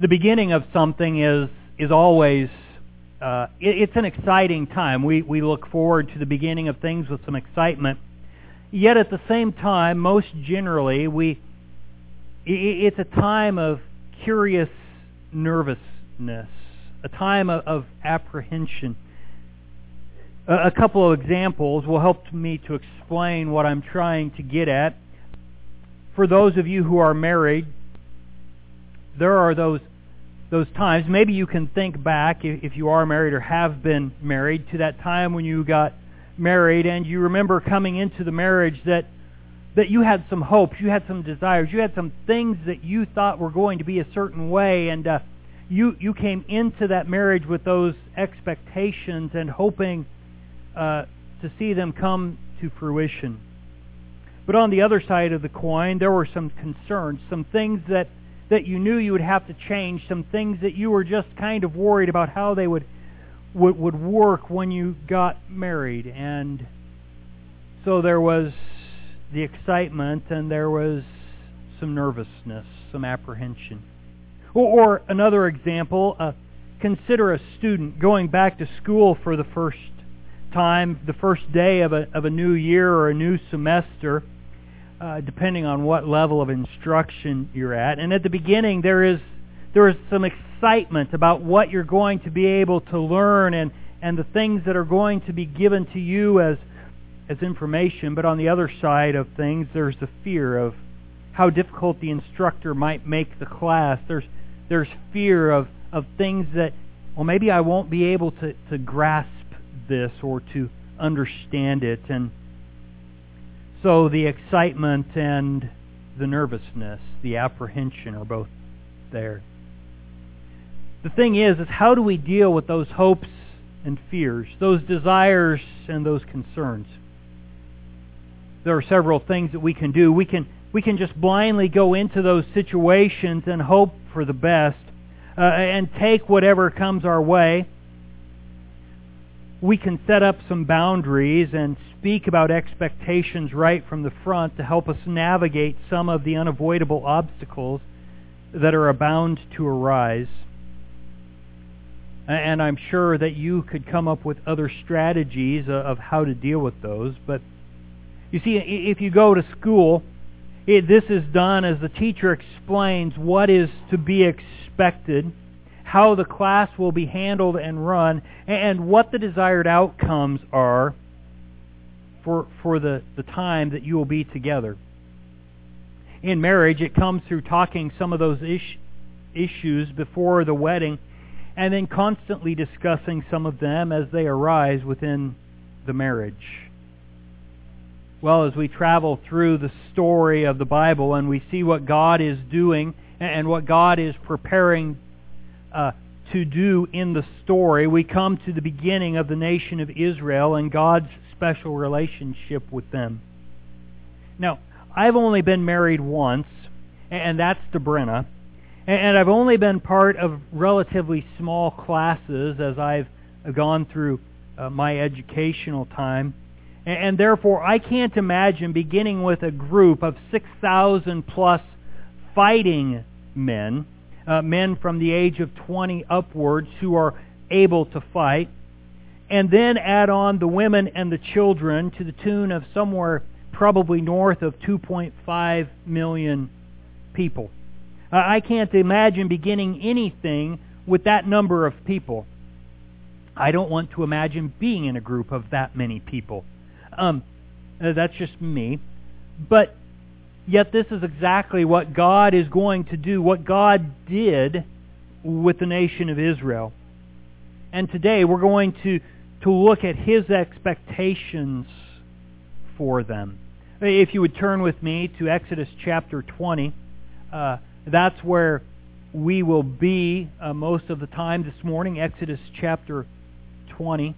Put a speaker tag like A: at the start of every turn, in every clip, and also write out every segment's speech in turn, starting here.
A: The beginning of something is always it's an exciting time. We look forward to the beginning of things with some excitement. Yet at the same time, most generally, it's a time of curious nervousness, a time of apprehension. A couple of examples will help me to explain what I'm trying to get at. For those of you who are married, there are those times. Maybe you can think back, if you are married or have been married, to that time when you got married and you remember coming into the marriage that you had some hopes, you had some desires, you had some things that you thought were going to be a certain way, and you came into that marriage with those expectations and hoping to see them come to fruition. But on the other side of the coin, there were some concerns, some things that you knew you would have to change, some things that you were just kind of worried about how they would work when you got married. And so there was the excitement and there was some nervousness, some apprehension. Or another example, consider a student going back to school for the first time, the first day of a new year or a new semester, depending on what level of instruction you're at. And at the beginning, there is some excitement about what you're going to be able to learn and the things that are going to be given to you as information. But on the other side of things, there's the fear of how difficult the instructor might make the class. There's fear of things that, well, maybe I won't be able to grasp this or to understand it. And so the excitement and the nervousness, the apprehension are both there. The thing is how do we deal with those hopes and fears, those desires and those concerns? There are several things that we can do. We can just blindly go into those situations and hope for the best and take whatever comes our way. We can set up some boundaries and speak about expectations right from the front to help us navigate some of the unavoidable obstacles that are bound to arise. And I'm sure that you could come up with other strategies of how to deal with those. But you see, if you go to school, this is done as the teacher explains what is to be expected, how the class will be handled and run, and what the desired outcomes are for the time that you will be together. In marriage, it comes through talking some of those issues before the wedding, and then constantly discussing some of them as they arise within the marriage. Well, as we travel through the story of the Bible and we see what God is doing and what God is preparing to do in the story, we come to the beginning of the nation of Israel and God's special relationship with them. Now, I've only been married once, and that's to Brenna, and I've only been part of relatively small classes as I've gone through my educational time, and therefore I can't imagine beginning with a group of 6,000 plus fighting men, men from the age of 20 upwards who are able to fight, and then add on the women and the children to the tune of somewhere probably north of 2.5 million people. I can't imagine beginning anything with that number of people. I don't want to imagine being in a group of that many people. That's just me. But yet this is exactly what God is going to do, what God did with the nation of Israel. And today we're going to look at His expectations for them. If you would turn with me to Exodus chapter 20, that's where we will be most of the time this morning, Exodus chapter 20.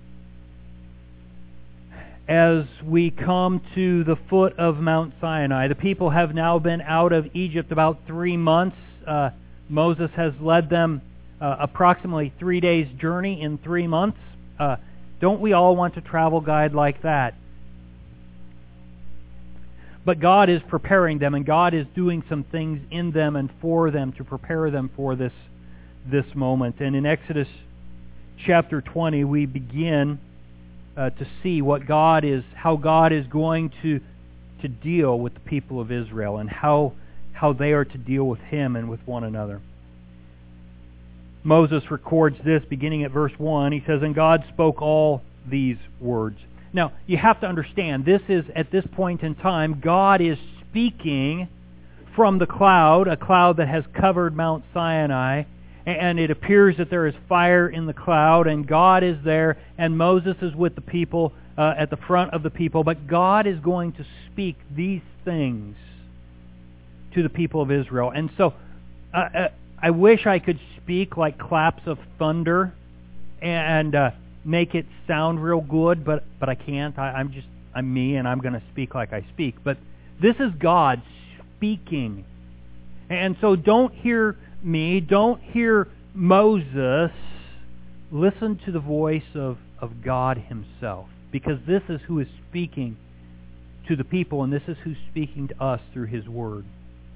A: As we come to the foot of Mount Sinai, the people have now been out of Egypt about 3 months. Moses has led them approximately 3 days' journey in 3 months. Don't we all want a travel guide like that? But God is preparing them, and God is doing some things in them and for them to prepare them for this moment. And in Exodus chapter 20, we begin to see how God is going to deal with the people of Israel, and how they are to deal with Him and with one another. Moses records this beginning at verse 1. He says, "And God spoke all these words." Now, you have to understand, at this point in time, God is speaking from the cloud, a cloud that has covered Mount Sinai, and it appears that there is fire in the cloud, and God is there, and Moses is with the people at the front of the people. But God is going to speak these things to the people of Israel. And so, I wish I could speak like claps of thunder and make it sound real good, but I can't. I'm me, and I'm going to speak like I speak. But this is God speaking. And so don't hear me, don't hear Moses. Listen to the voice of God Himself, because this is who is speaking to the people, and this is who's speaking to us through His Word.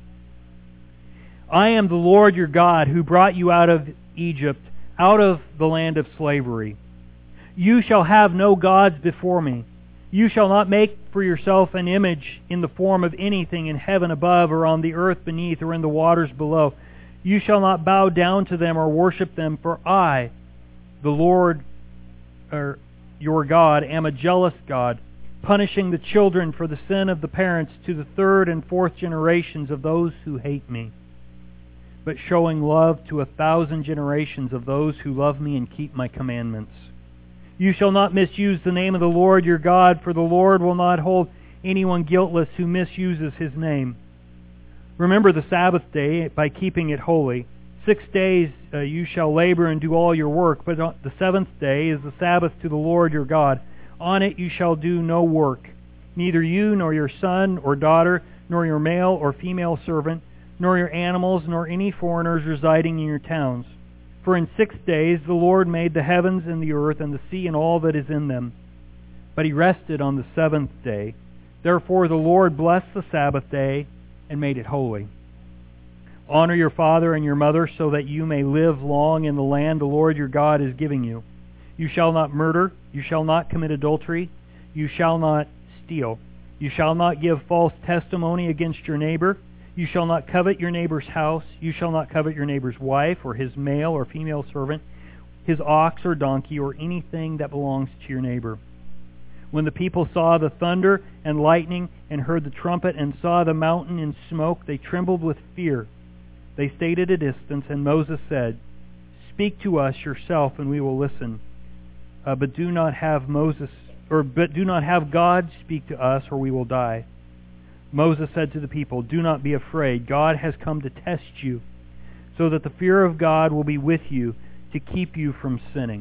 A: "I am the Lord your God, who brought you out of Egypt, out of the land of slavery. You shall have no gods before me. You shall not make for yourself an image in the form of anything in heaven above, or on the earth beneath, or in the waters below. You shall not bow down to them or worship them, for I, the Lord your God, am a jealous God, punishing the children for the sin of the parents to the third and fourth generations of those who hate me, but showing love to 1,000 generations of those who love me and keep my commandments. You shall not misuse the name of the Lord your God, for the Lord will not hold anyone guiltless who misuses His name. Remember the Sabbath day by keeping it holy. 6 days you shall labor and do all your work, but the seventh day is the Sabbath to the Lord your God. On it you shall do no work, neither you nor your son or daughter, nor your male or female servant, nor your animals, nor any foreigners residing in your towns. For in 6 days the Lord made the heavens and the earth and the sea and all that is in them. But He rested on the seventh day. Therefore the Lord blessed the Sabbath day and made it holy. Honor your father and your mother, so that you may live long in the land the Lord your God is giving you. You shall not murder. You shall not commit adultery. You shall not steal. You shall not give false testimony against your neighbor. You shall not covet your neighbor's house. You shall not covet your neighbor's wife, or his male or female servant, his ox or donkey, or anything that belongs to your neighbor. When the people saw the thunder and lightning, and heard the trumpet, and saw the mountain in smoke, they trembled with fear. They stayed at a distance, and Moses said, "Speak to us yourself, and we will listen. But do not have God speak to us, or we will die." Moses said to the people, "Do not be afraid. God has come to test you, so that the fear of God will be with you to keep you from sinning."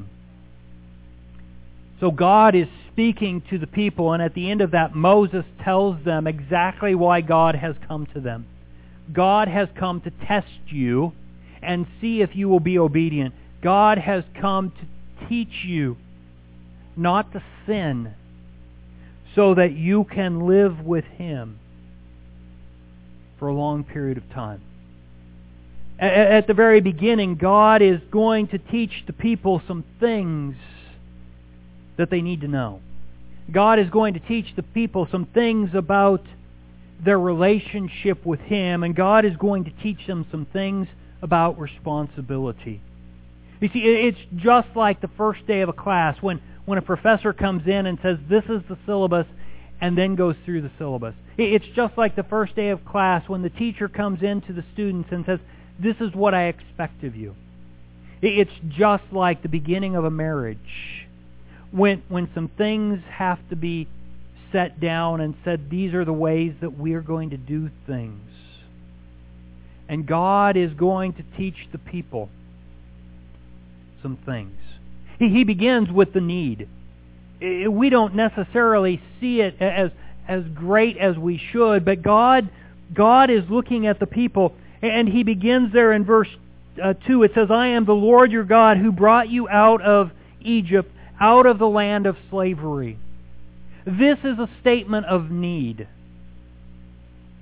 A: So God is speaking to the people, and at the end of that, Moses tells them exactly why God has come to them. God has come to test you and see if you will be obedient. God has come to teach you not to sin, so that you can live with Him for a long period of time. At the very beginning, God is going to teach the people some things that they need to know. God is going to teach the people some things about their relationship with Him, and God is going to teach them some things about responsibility. You see, it's just like the first day of a class when a professor comes in and says, "This is the syllabus," and then goes through the syllabus. It's just like the first day of class when the teacher comes in to the students and says, "This is what I expect of you." It's just like the beginning of a marriage, when some things have to be set down and said, these are the ways that we are going to do things. And God is going to teach the people some things. He begins with the need. We don't necessarily see it as great as we should, but God is looking at the people, and He begins there in verse 2. It says, "I am the Lord your God who brought you out of Egypt, out of the land of slavery." This is a statement of need.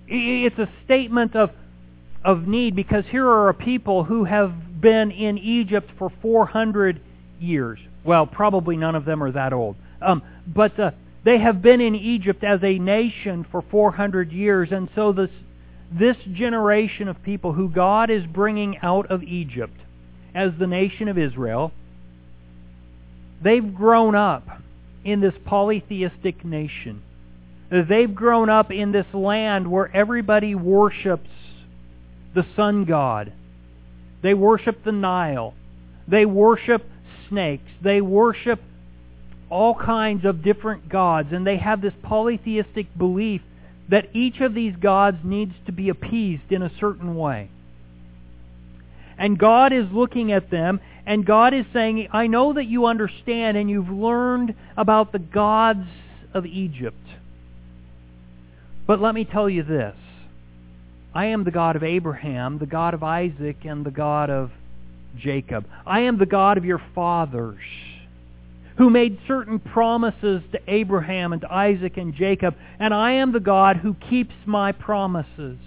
A: It's a statement of need, because here are a people who have been in Egypt for 400 years. Well, probably none of them are that old. But they have been in Egypt as a nation for 400 years, and so this generation of people who God is bringing out of Egypt as the nation of Israel, they've grown up in this polytheistic nation. They've grown up in this land where everybody worships the sun god. They worship the Nile. They worship snakes. They worship all kinds of different gods, and they have this polytheistic belief that each of these gods needs to be appeased in a certain way. And God is looking at them, and God is saying, I know that you understand and you've learned about the gods of Egypt. But let me tell you this. I am the God of Abraham, the God of Isaac, and the God of Jacob. I am the God of your fathers, who made certain promises to Abraham and to Isaac and Jacob, and I am the God who keeps my promises.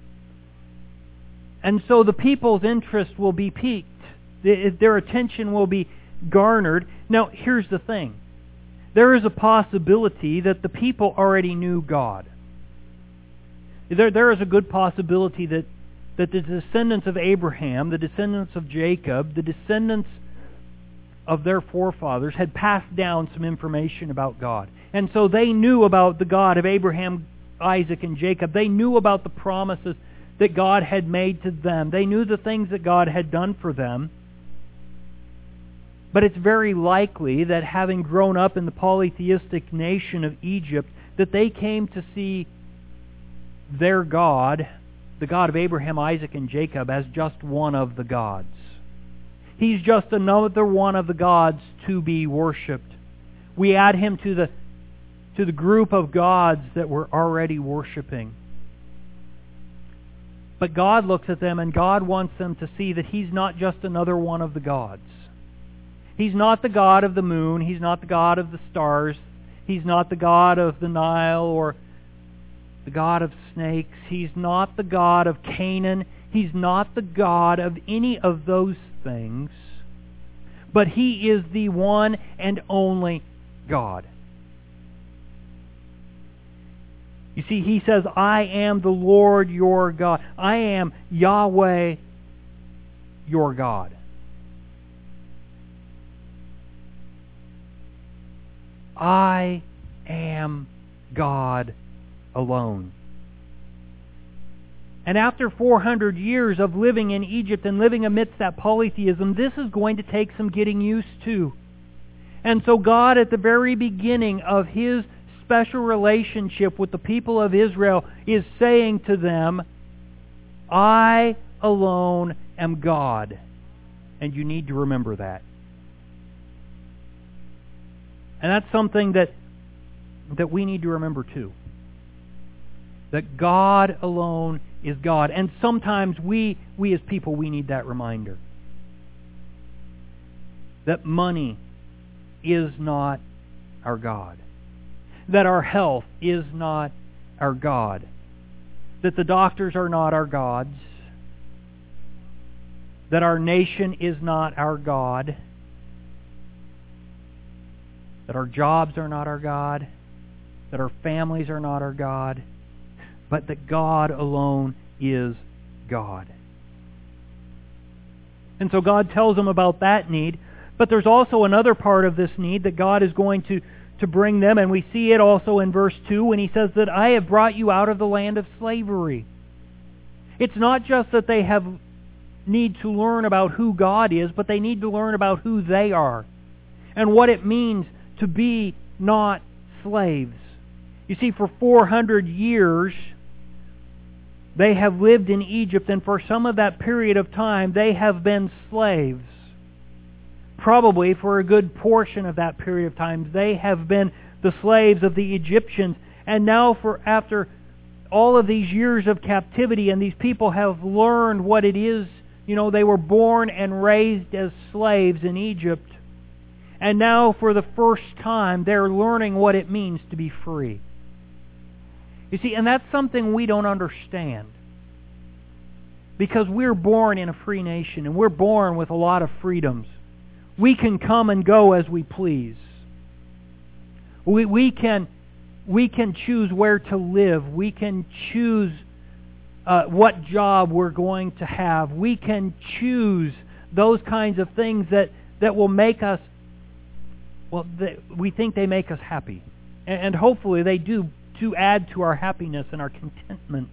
A: And so the people's interest will be piqued. Their attention will be garnered. Now, here's the thing. There is a possibility that the people already knew God. There is a good possibility that the descendants of Abraham, the descendants of Jacob, the descendants of their forefathers had passed down some information about God. And so they knew about the God of Abraham, Isaac, and Jacob. They knew about the promises that God had made to them. They knew the things that God had done for them. But it's very likely that having grown up in the polytheistic nation of Egypt, that they came to see their God, the God of Abraham, Isaac, and Jacob, as just one of the gods. He's just another one of the gods to be worshipped. We add him to the group of gods that we're already worshiping. But God looks at them, and God wants them to see that He's not just another one of the gods. He's not the God of the moon. He's not the God of the stars. He's not the God of the Nile or the God of snakes. He's not the God of Canaan. He's not the God of any of those things. But He is the one and only God. You see, He says, I am the Lord your God. I am Yahweh your God. I am God alone. And after 400 years of living in Egypt and living amidst that polytheism, this is going to take some getting used to. And so God, at the very beginning of His special relationship with the people of Israel, is saying to them, I alone am God. And you need to remember that. And that's something that we need to remember too. That God alone is God. And sometimes we as people, we need that reminder. That money is not our God. That our health is not our God. That the doctors are not our gods. That our nation is not our God. That our jobs are not our God. That our families are not our God. But that God alone is God. And so God tells them about that need. But there's also another part of this need that God is going to bring them, and we see it also in verse 2 when He says that I have brought you out of the land of slavery. It's not just that they need to learn about who God is, but they need to learn about who they are and what it means to be not slaves. You see, for 400 years, they have lived in Egypt, and for some of that period of time, they have been slaves. Probably for a good portion of that period of time, they have been the slaves of the Egyptians. And now, after all of these years of captivity, and these people have learned what it is, they were born and raised as slaves in Egypt. And now, for the first time, they're learning what it means to be free. You see, and that's something we don't understand. Because we're born in a free nation, and we're born with a lot of freedoms. We can come and go as we please. We can choose where to live. We can choose what job we're going to have. We can choose those kinds of things that will make us, we think they make us happy. And hopefully they do, to add to our happiness and our contentment.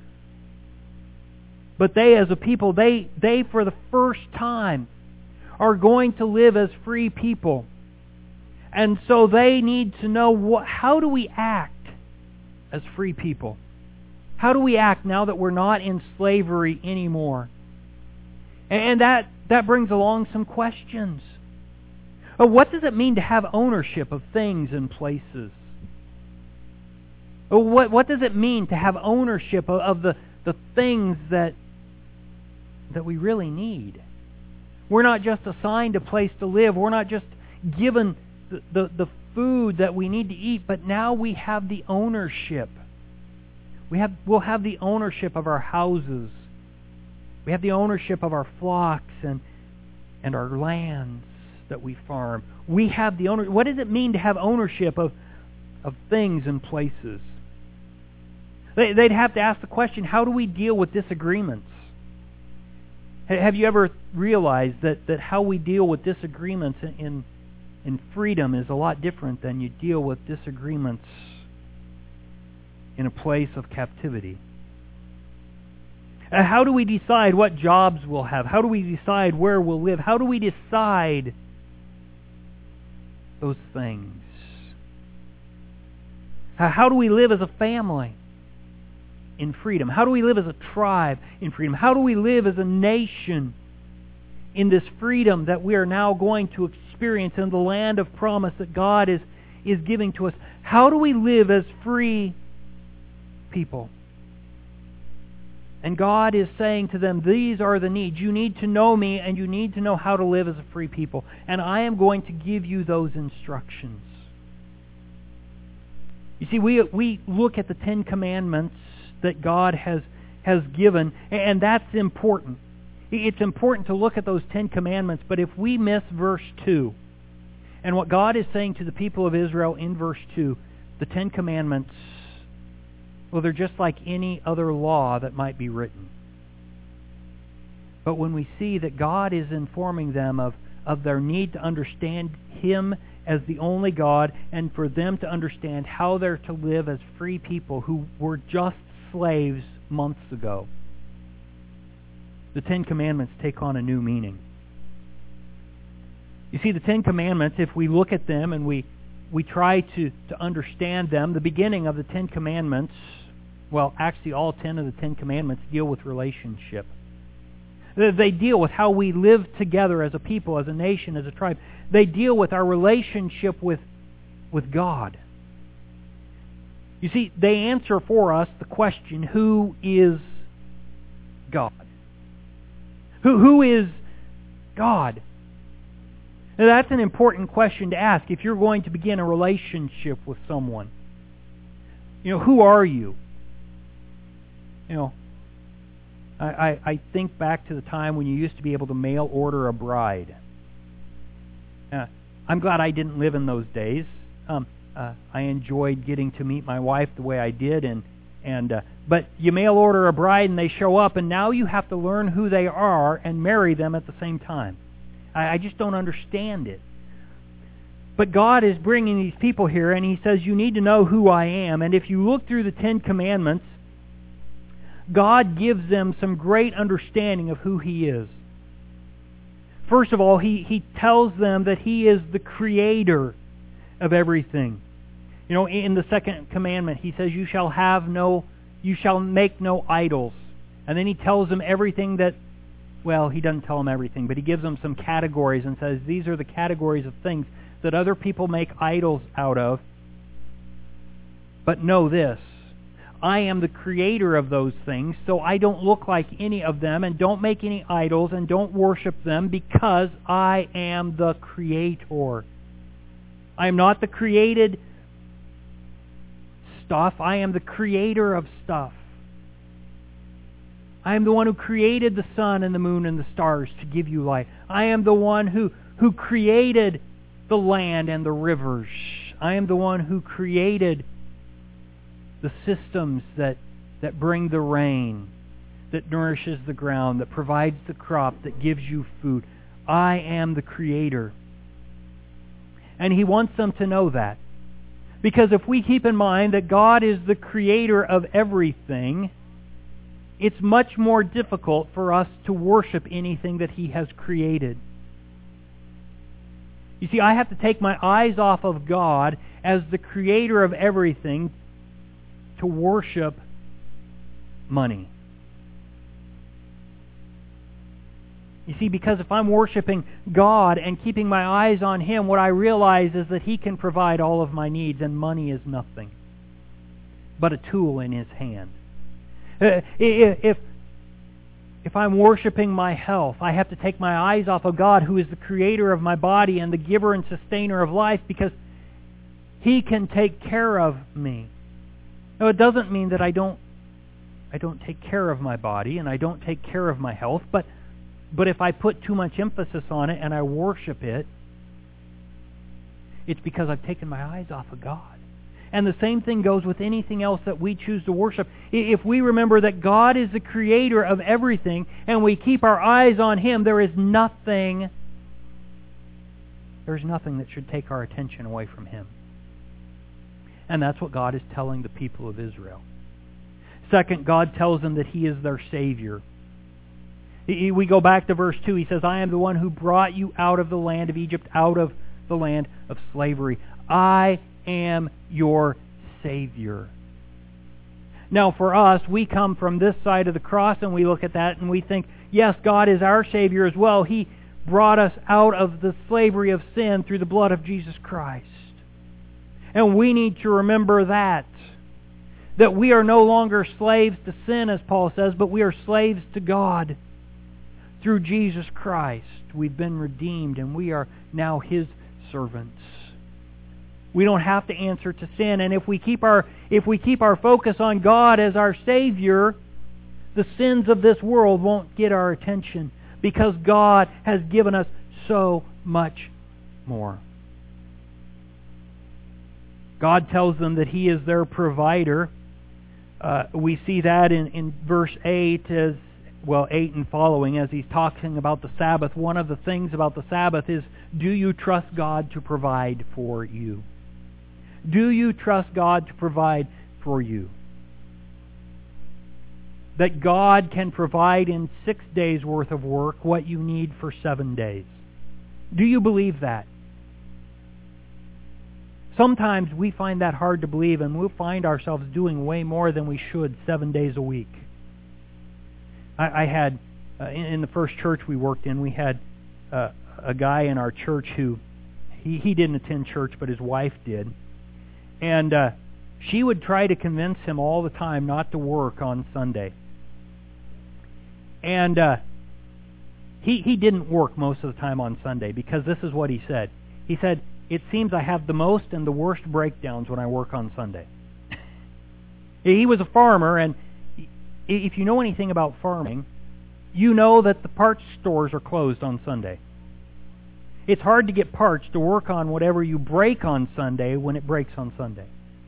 A: But they, as a people, they for the first time are going to live as free people. And so they need to know, how do we act as free people? How do we act now that we're not in slavery anymore? And that brings along some questions. What does it mean to have ownership of things and places? What does it mean to have ownership of the things that we really need? We're not just assigned a place to live. We're not just given the food that we need to eat, but now we have the ownership. We'll have the ownership of our houses. We have the ownership of our flocks and our lands that we farm. We have the ownership. What does it mean to have ownership of things and places? They'd have to ask the question, how do we deal with disagreements? Have you ever realized that how we deal with disagreements in freedom is a lot different than you deal with disagreements in a place of captivity? How do we decide what jobs we'll have? How do we decide where we'll live? How do we decide those things? How do we live as a family in freedom? How do we live as a tribe in freedom? How do we live as a nation in this freedom that we are now going to experience in the land of promise that God is giving to us? How do we live as free people? And God is saying to them, these are the needs. You need to know me, and you need to know how to live as a free people. And I am going to give you those instructions. You see, we look at the Ten Commandments that God has given, and that's important. It's important to look at those Ten Commandments, but if we miss verse 2, and what God is saying to the people of Israel in verse 2, the Ten Commandments, well, they're just like any other law that might be written. But when we see that God is informing them of their need to understand Him as the only God, and for them to understand how they're to live as free people who were just slaves months ago, the Ten Commandments take on a new meaning. You see, the Ten Commandments, if we look at them and we try to understand them, the beginning of the Ten Commandments, well, actually all 10 of the Ten Commandments deal with relationship. They deal with how we live together as a people, as a nation, as a tribe. They deal with our relationship with God. You see, they answer for us the question, who is God? Who is God? Now, that's an important question to ask if you're going to begin a relationship with someone. Who are you? I think back to the time when you used to be able to mail order a bride. I'm glad I didn't live in those days. I enjoyed getting to meet my wife the way I did, but you mail order a bride and they show up, and now you have to learn who they are and marry them at the same time. I just don't understand it. But God is bringing these people here, and He says, you need to know who I am. And if you look through the Ten Commandments, God gives them some great understanding of who He is. First of all, He tells them that He is the creator of everything. In the second commandment, He says, you shall make no idols. And then He tells them everything that, well, He doesn't tell them everything, but He gives them some categories and says, these are the categories of things that other people make idols out of. But know this, I am the creator of those things, so I don't look like any of them, and don't make any idols, and don't worship them, because I am the creator. I am not the created stuff. I am the creator of stuff. I am the one who created the sun and the moon and the stars to give you light. I am the one who created the land and the rivers. I am the one who created the systems that bring the rain, that nourishes the ground, that provides the crop, that gives you food. I am the creator. And He wants them to know that. Because if we keep in mind that God is the creator of everything, it's much more difficult for us to worship anything that He has created. You see, I have to take my eyes off of God as the creator of everything to worship money. You see, because if I'm worshiping God and keeping my eyes on Him, what I realize is that He can provide all of my needs, and money is nothing but a tool in His hand. If I'm worshiping my health, I have to take my eyes off of God, who is the creator of my body and the giver and sustainer of life, because He can take care of me. Now, it doesn't mean that I don't take care of my body and I don't take care of my health, but if I put too much emphasis on it and I worship it, it's because I've taken my eyes off of God. And the same thing goes with anything else that we choose to worship. If we remember that God is the creator of everything and we keep our eyes on Him, there's nothing that should take our attention away from Him. And that's what God is telling the people of Israel. Second, God tells them that He is their Savior. We go back to verse 2. He says, I am the one who brought you out of the land of Egypt, out of the land of slavery. I am your Savior. Now for us, we come from this side of the cross and we look at that and we think, yes, God is our Savior as well. He brought us out of the slavery of sin through the blood of Jesus Christ. And we need to remember that we are no longer slaves to sin, as Paul says, but we are slaves to God. Through Jesus Christ, we've been redeemed and we are now His servants. We don't have to answer to sin, and if we keep our focus on God as our Savior, the sins of this world won't get our attention, because God has given us so much more. God tells them that He is their provider. We see that in verse 8 as 8 and following, as He's talking about the Sabbath. One of the things about the Sabbath is, do you trust God to provide for you? Do you trust God to provide for you? That God can provide in 6 days' worth of work what you need for 7 days. Do you believe that? Sometimes we find that hard to believe, and we'll find ourselves doing way more than we should 7 days a week. I had, in the first church we worked in, we had a guy in our church who, he didn't attend church, but his wife did. And she would try to convince him all the time not to work on Sunday. And he didn't work most of the time on Sunday, because this is what he said. He said, it seems I have the most and the worst breakdowns when I work on Sunday. He was a farmer, and if you know anything about farming, you know that the parts stores are closed on Sunday. It's hard to get parts to work on whatever you break on Sunday when it breaks on Sunday.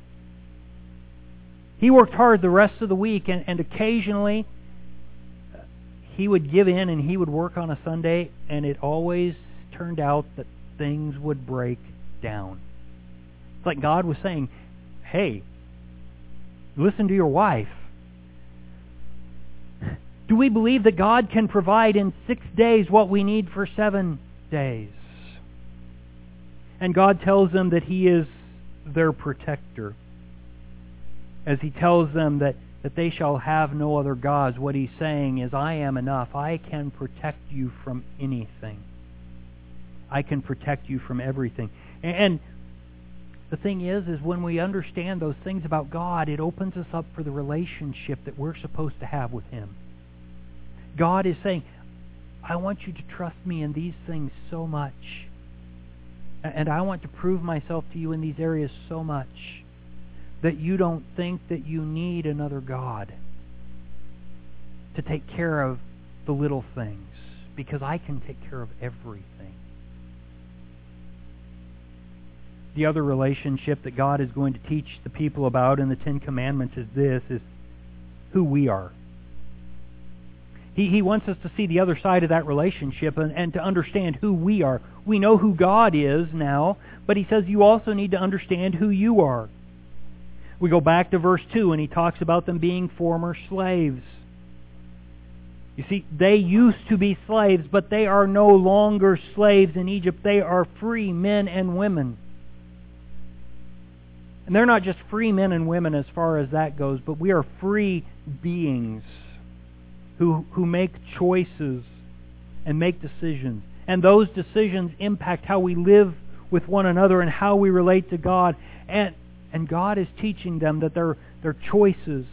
A: He worked hard the rest of the week, and occasionally he would give in and he would work on a Sunday, and it always turned out that things would break down. It's like God was saying, hey, listen to your wife. Do we believe that God can provide in 6 days what we need for 7 days? And God tells them that He is their protector. As He tells them that they shall have no other gods, what He's saying is, I am enough. I can protect you from anything. I can protect you from everything. And the thing is when we understand those things about God, it opens us up for the relationship that we're supposed to have with Him. God is saying, I want you to trust me in these things so much. And I want to prove myself to you in these areas so much. that you don't think that you need another God to take care of the little things, because I can take care of everything. The other relationship that God is going to teach the people about in the Ten Commandments is who we are. He wants us to see the other side of that relationship and to understand who we are. We know who God is now, but he says you also need to understand who you are. We go back to verse 2 and he talks about them being former slaves. You see, they used to be slaves, but they are no longer slaves in Egypt. They are free men and women. And they're not just free men and women as far as that goes, but we are free beings who make choices and make decisions. And those decisions impact how we live with one another and how we relate to God. And God is teaching them that their choices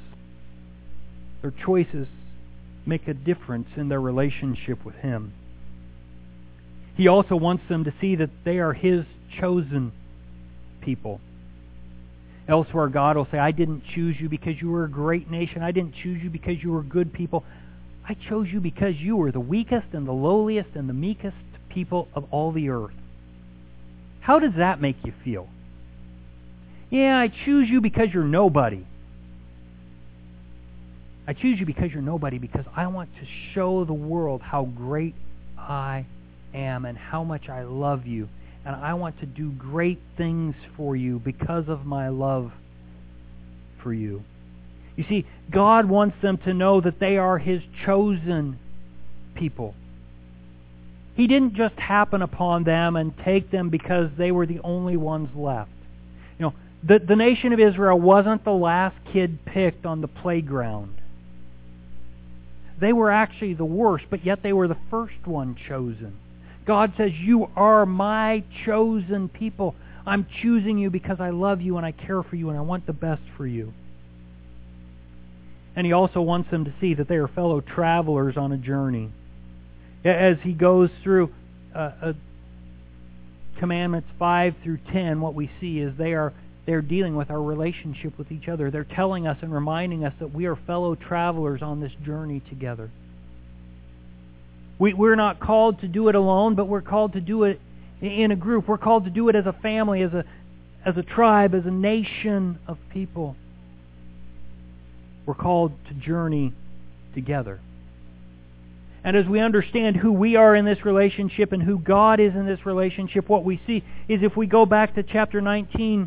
A: make a difference in their relationship with Him. He also wants them to see that they are His chosen people. Elsewhere, God will say, I didn't choose you because you were a great nation. I didn't choose you because you were good people. I chose you because you were the weakest and the lowliest and the meekest people of all the earth. How does that make you feel? Yeah, I choose you because you're nobody. I choose you because you're nobody because I want to show the world how great I am and how much I love you. And I want to do great things for you because of my love for you. You see, God wants them to know that they are His chosen people. He didn't just happen upon them and take them because they were the only ones left. You know, the nation of Israel wasn't the last kid picked on the playground. They were actually the worst, but yet they were the first one chosen. God says, you are my chosen people. I'm choosing you because I love you and I care for you and I want the best for you. And He also wants them to see that they are fellow travelers on a journey. As He goes through Commandments 5 through 10, what we see is they're dealing with our relationship with each other. They're telling us and reminding us that we are fellow travelers on this journey together. We're not called to do it alone, but we're called to do it in a group. We're called to do it as a family, as a tribe, as a nation of people. We're called to journey together. And as we understand who we are in this relationship and who God is in this relationship, what we see is if we go back to chapter 19,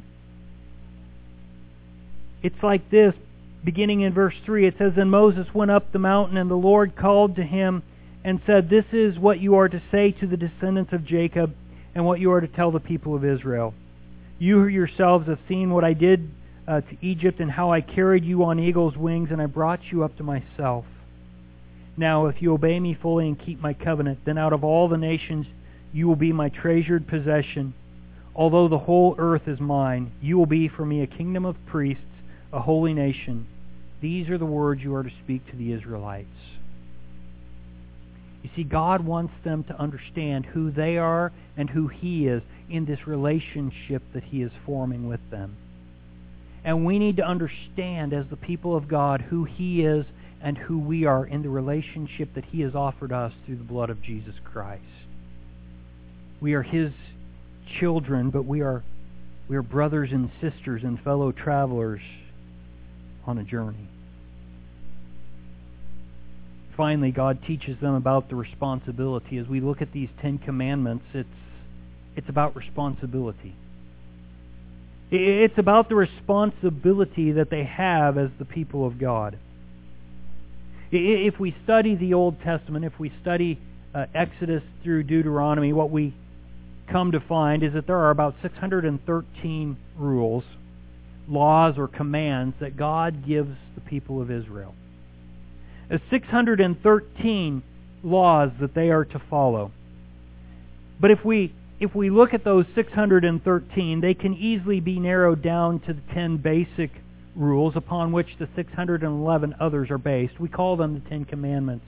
A: it's like this. Beginning in verse 3, it says, Then Moses went up the mountain, and the Lord called to him and said, This is what you are to say to the descendants of Jacob and what you are to tell the people of Israel. You yourselves have seen what I did to Egypt and how I carried you on eagle's wings and I brought you up to myself. Now if you obey me fully and keep my covenant, then out of all the nations you will be my treasured possession. Although the whole earth is mine, you will be for me a kingdom of priests, a holy nation. These are the words you are to speak to the Israelites. You see, God wants them to understand who they are and who He is in this relationship that He is forming with them. And we need to understand as the people of God who He is and who we are in the relationship that He has offered us through the blood of Jesus Christ. We are His children, but we are brothers and sisters and fellow travelers on a journey. Finally, God teaches them about the responsibility. As we look at these 10 commandments, it's about responsibility. It's about the responsibility that they have as the people of God. If we study the Old Testament, if we study Exodus through Deuteronomy, what we come to find is that there are about 613 rules, laws, or commands that God gives the people of Israel. 613 laws that they are to follow. But if we look at those 613, they can easily be narrowed down to the 10 basic rules upon which the 611 others are based. We call them the 10 Commandments.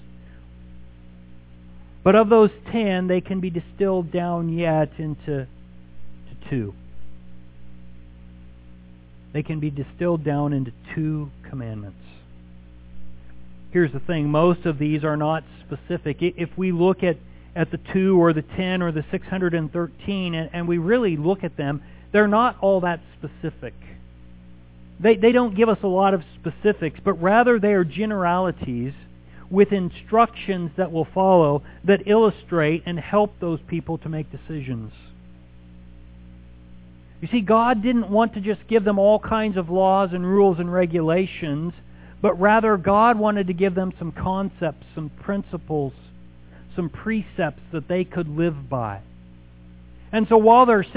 A: But of those 10, they can be distilled down yet into 2. They can be distilled down into 2 commandments. Here's the thing, most of these are not specific. If we look at the 2 or the 10 or the 613 and we really look at them, they're not all that specific. They don't give us a lot of specifics, but rather they are generalities with instructions that will follow that illustrate and help those people to make decisions. You see, God didn't want to just give them all kinds of laws and rules and regulations, but rather God wanted to give them some concepts, some principles, some precepts that they could live by. And so while there are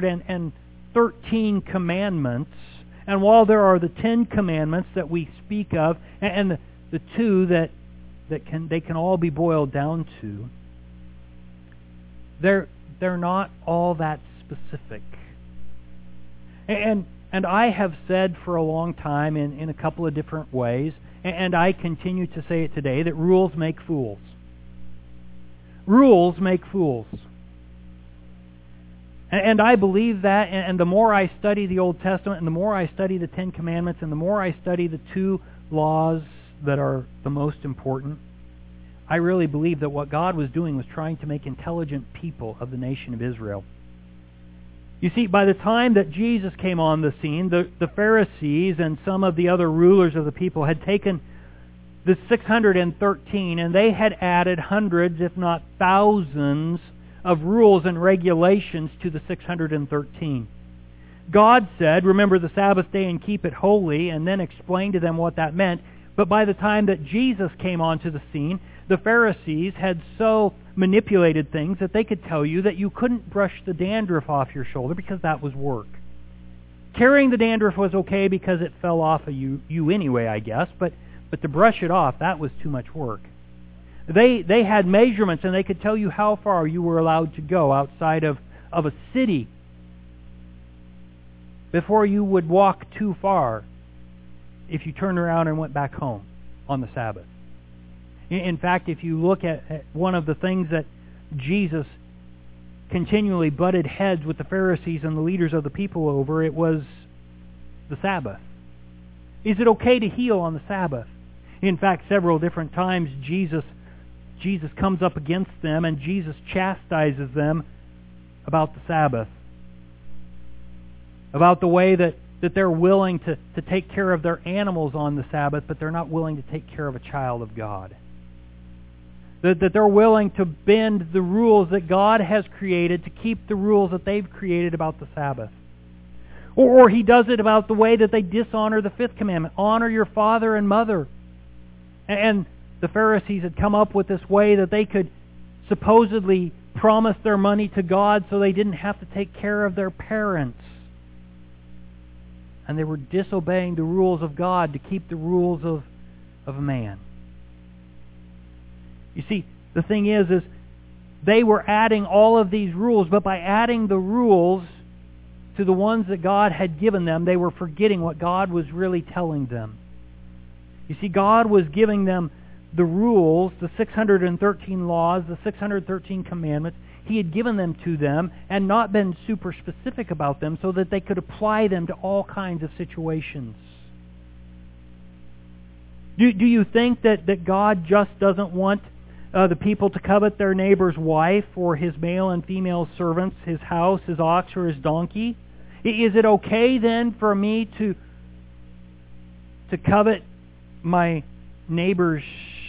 A: 613 commandments, and while there are the 10 commandments that we speak of, and the 2 that they can all be boiled down to, they're not all that specific. And I have said for a long time in a couple of different ways, and I continue to say it today, that rules make fools. Rules make fools. And I believe that, and the more I study the Old Testament, and the more I study the 10 Commandments, and the more I study the 2 laws that are the most important, I really believe that what God was doing was trying to make intelligent people of the nation of Israel. You see, by the time that Jesus came on the scene, the Pharisees and some of the other rulers of the people had taken the 613 and they had added hundreds, if not thousands, of rules and regulations to the 613. God said, remember the Sabbath day and keep it holy, and then explained to them what that meant. But by the time that Jesus came onto the scene, the Pharisees had so manipulated things that they could tell you that you couldn't brush the dandruff off your shoulder because that was work. Carrying the dandruff was okay because it fell off of you anyway, I guess, but to brush it off, that was too much work. They had measurements, and they could tell you how far you were allowed to go outside of a city before you would walk too far if you turned around and went back home on the Sabbath. In fact, if you look at one of the things that Jesus continually butted heads with the Pharisees and the leaders of the people over, it was the Sabbath. Is it okay to heal on the Sabbath? In fact, several different times Jesus comes up against them and Jesus chastises them about the Sabbath. About the way that they're willing to take care of their animals on the Sabbath, but they're not willing to take care of a child of God. That they're willing to bend the rules that God has created to keep the rules that they've created about the Sabbath. Or he does it about the way that they dishonor the 5th commandment. Honor your father and mother. And the Pharisees had come up with this way that they could supposedly promise their money to God so they didn't have to take care of their parents. And they were disobeying the rules of God to keep the rules of man. You see, the thing is they were adding all of these rules, but by adding the rules to the ones that God had given them, they were forgetting what God was really telling them. You see, God was giving them the rules, the 613 laws, the 613 commandments. He had given them to them and not been super specific about them so that they could apply them to all kinds of situations. Do you think that God just doesn't want the people to covet their neighbor's wife or his male and female servants, his house, his ox, or his donkey? Is it okay then for me to covet my neighbor's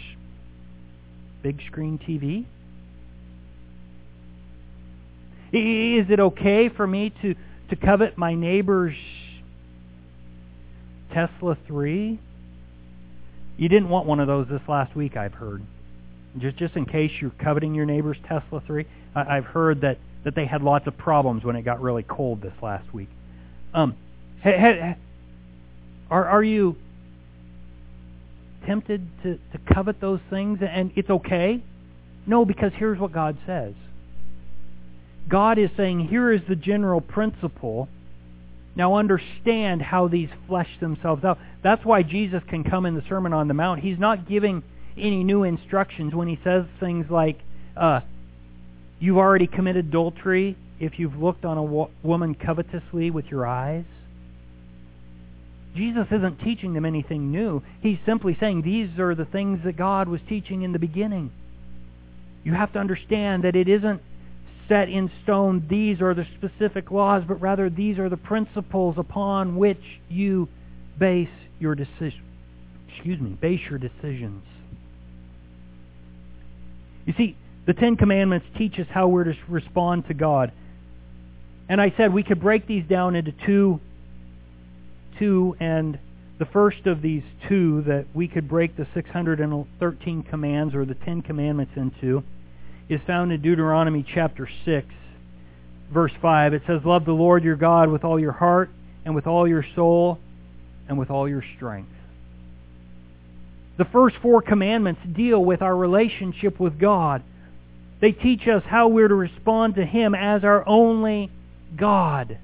A: big screen TV? Is it okay for me to covet my neighbor's Tesla 3? You didn't want one of those this last week, I've heard. Just in case you're coveting your neighbor's Tesla 3, I've heard that they had lots of problems when it got really cold this last week. Are you tempted to covet those things and it's okay? No, because here's what God says. God is saying, here is the general principle. Now understand how these flesh themselves out. That's why Jesus can come in the Sermon on the Mount. He's not giving any new instructions when he says things like, you've already committed adultery if you've looked on a woman covetously with your eyes. Jesus isn't teaching them anything new. He's simply saying these are the things that God was teaching in the beginning. You have to understand that it isn't set in stone, these are the specific laws, but rather these are the principles upon which you base your decision. Base your decisions. You see, the Ten Commandments teach us how we're to respond to God. And I said we could break these down into two, and the first of these two that we could break the 613 commands or the 10 commandments into is found in Deuteronomy chapter 6, verse 5. It says, "Love the Lord your God with all your heart and with all your soul and with all your strength." The first four commandments deal with our relationship with God. They teach us how we're to respond to Him as our only God.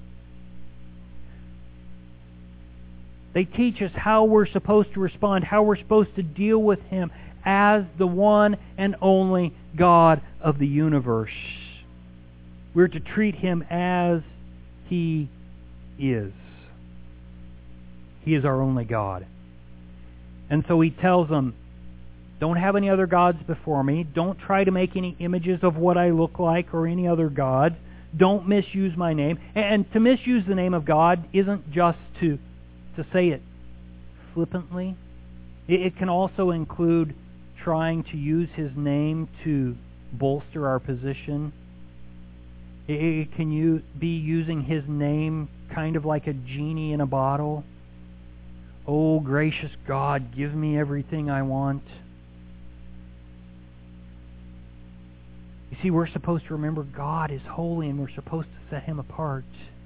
A: They teach us how we're supposed to respond, how we're supposed to deal with Him as the one and only God of the universe. We're to treat Him as He is. He is our only God. And so He tells them, don't have any other gods before me. Don't try to make any images of what I look like or any other gods. Don't misuse my name. And to misuse the name of God isn't just to say it flippantly. It can also include trying to use His name to bolster our position. It can be using His name kind of like a genie in a bottle. Oh, gracious God, give me everything I want. You see, we're supposed to remember God is holy and we're supposed to set Him apart.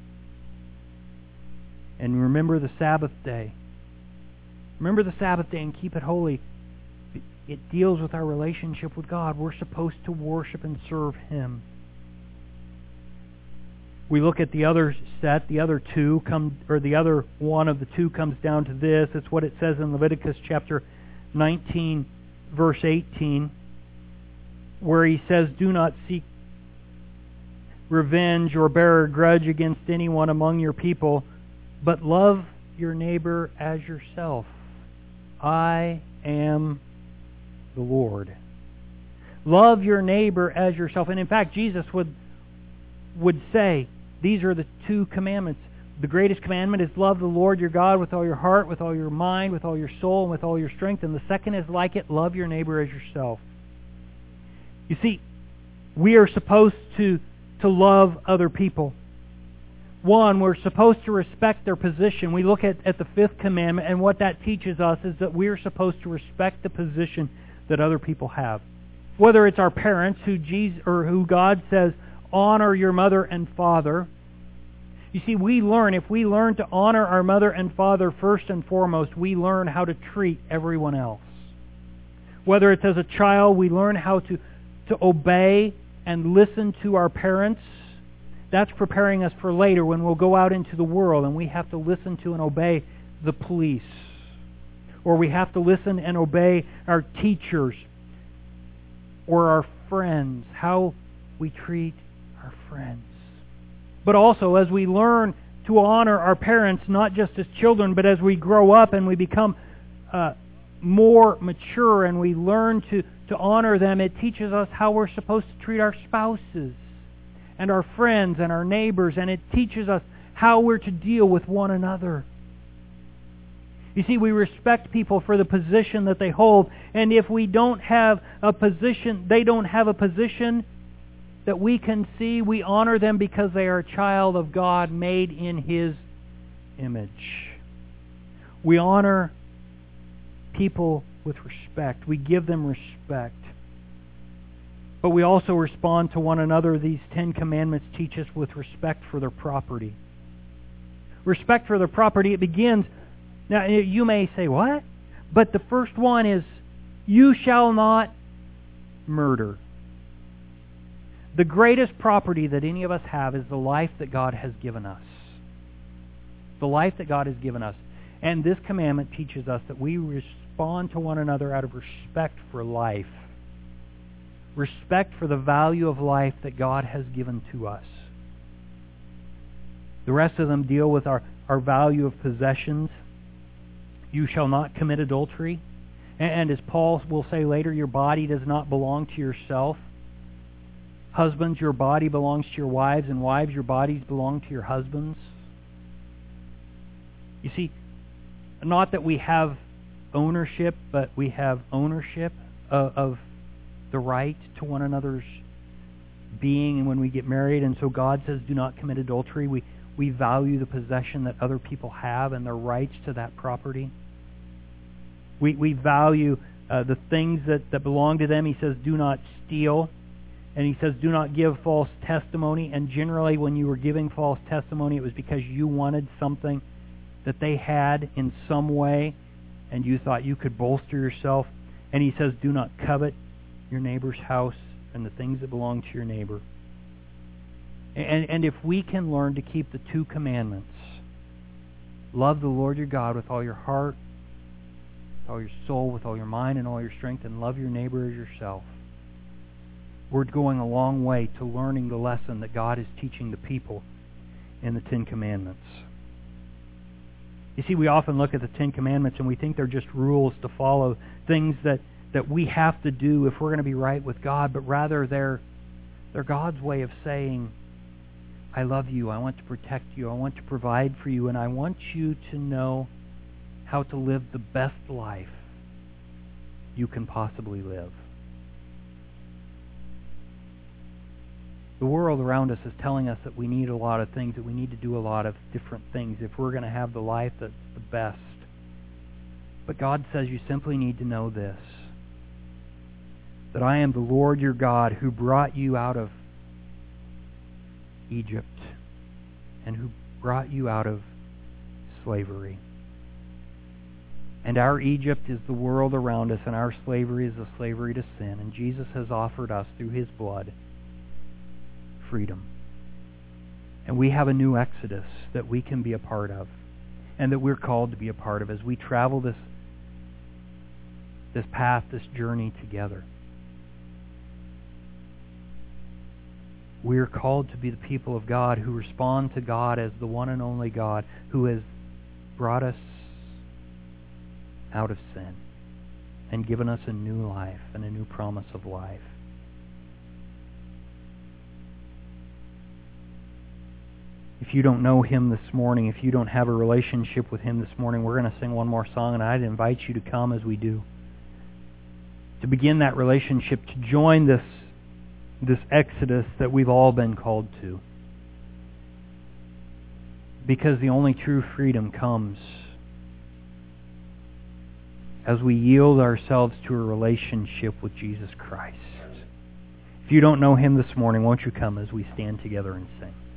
A: And remember the Sabbath day. Remember the Sabbath day and keep it holy. It deals with our relationship with God. We're supposed to worship and serve Him. We look at the other set, the other one of the two comes down to this. It's what it says in Leviticus chapter 19, verse 18, where He says, "Do not seek revenge or bear a grudge against anyone among your people, but love your neighbor as yourself. I am the Lord." Love your neighbor as yourself. And in fact, Jesus would say, these are the two commandments. The greatest commandment is love the Lord your God with all your heart, with all your mind, with all your soul, and with all your strength. And the second is like it, love your neighbor as yourself. You see, we are supposed to love other people. One, we're supposed to respect their position. We look at the fifth commandment, and what that teaches us is that we're supposed to respect the position that other people have. Whether it's our parents, who God says, honor your mother and father. You see, if we learn to honor our mother and father first and foremost, we learn how to treat everyone else. Whether it's as a child, we learn how to obey and listen to our parents. That's preparing us for later when we'll go out into the world and we have to listen to and obey the police. Or we have to listen and obey our teachers or our friends, how we treat our friends. But also as we learn to honor our parents, not just as children, but as we grow up and we become more mature and we learn to honor them, it teaches us how we're supposed to treat our spouses and our friends and our neighbors, and it teaches us how we're to deal with one another. You see, we respect people for the position that they hold, and if we don't have a position, they don't have a position that we can see, we honor them because they are a child of God made in His image. We honor people with respect. We give them respect. But we also respond to one another. These 10 commandments teach us with respect for their property. Respect for their property, it begins... Now, you may say, what? But the first one is, you shall not murder. The greatest property that any of us have is the life that God has given us. The life that God has given us. And this commandment teaches us that we respond to one another out of respect for life. Respect for the value of life that God has given to us. The rest of them deal with our our value of possessions. You shall not commit adultery. And as Paul will say later, your body does not belong to yourself. Husbands, your body belongs to your wives, and wives, your bodies belong to your husbands. You see, not that we have ownership, but we have ownership of the right to one another's being when we get married. And so God says, do not commit adultery. We value the possession that other people have and their rights to that property. We value the things that belong to them. He says, do not steal. And he says, do not give false testimony. And generally, when you were giving false testimony, it was because you wanted something that they had in some way, and you thought you could bolster yourself. And he says, do not covet your neighbor's house and the things that belong to your neighbor. And if we can learn to keep the two commandments, love the Lord your God with all your heart, with all your soul, with all your mind, and all your strength, and love your neighbor as yourself, we're going a long way to learning the lesson that God is teaching the people in the Ten Commandments. You see, we often look at the Ten Commandments and we think they're just rules to follow, things that we have to do if we're going to be right with God, but rather they're God's way of saying, I love you, I want to protect you, I want to provide for you, and I want you to know how to live the best life you can possibly live. The world around us is telling us that we need a lot of things, that we need to do a lot of different things if we're going to have the life that's the best. But God says you simply need to know this, that I am the Lord your God who brought you out of Egypt and who brought you out of slavery. And our Egypt is the world around us, and our slavery is the slavery to sin. And Jesus has offered us through His blood freedom. And we have a new Exodus that we can be a part of, and that we're called to be a part of as we travel this path, this journey together. We are called to be the people of God who respond to God as the one and only God who has brought us out of sin and given us a new life and a new promise of life. If you don't know Him this morning, if you don't have a relationship with Him this morning, we're going to sing one more song, and I'd invite you to come as we do, to begin that relationship, to join this exodus that we've all been called to. Because the only true freedom comes as we yield ourselves to a relationship with Jesus Christ. If you don't know Him this morning, won't you come as we stand together and sing?